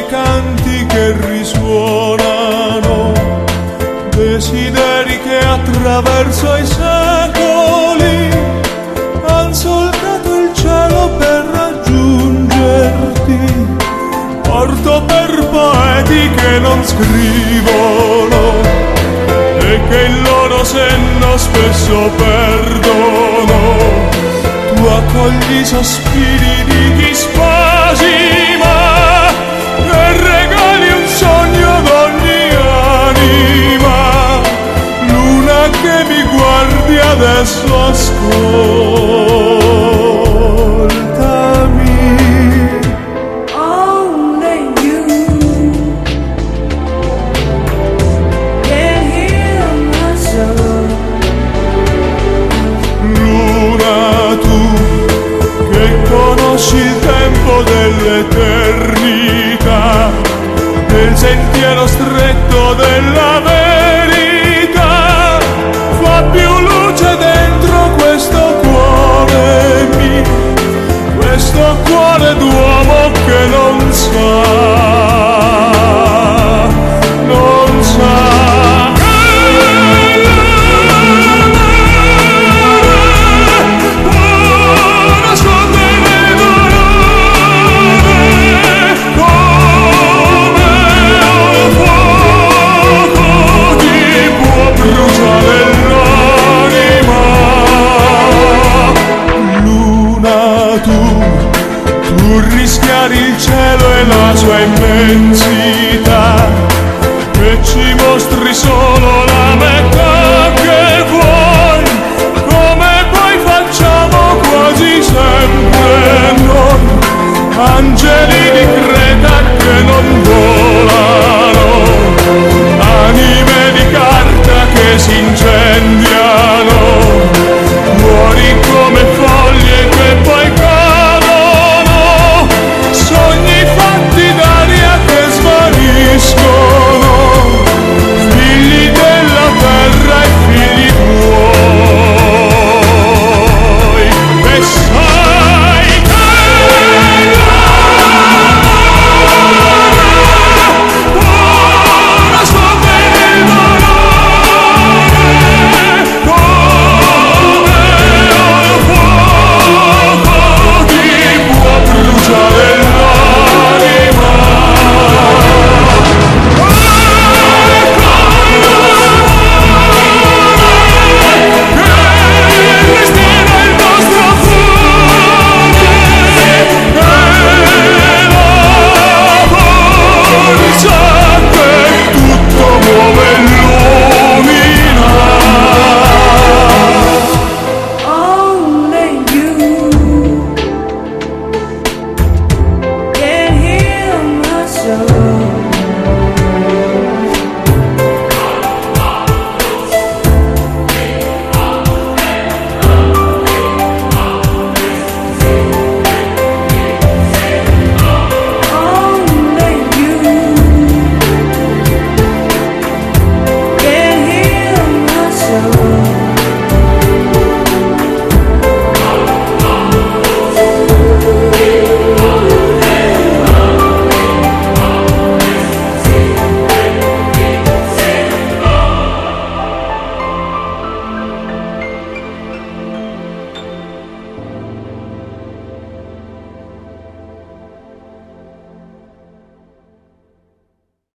canti che risuonano, desideri che attraverso i secoli han solcato il cielo per raggiungerti. Porto per poeti che non scrivono e che il loro senno spesso perdono. Tu accogli i sospiri di chi spasima e regali un sogno ad ogni anima. Luna che mi guardi adesso, ascoltami. Conosci il tempo dell'eternità, nel sentiero stretto della verità. Fa più luce dentro questo cuore mio, questo cuore d'uomo che non sa, non sa. Rischiare il cielo e la sua immensità, che ci mostri solo la metà che vuoi, come poi facciamo quasi sempre noi, angeli di Creta che non volano, anime di carta che si incendiano.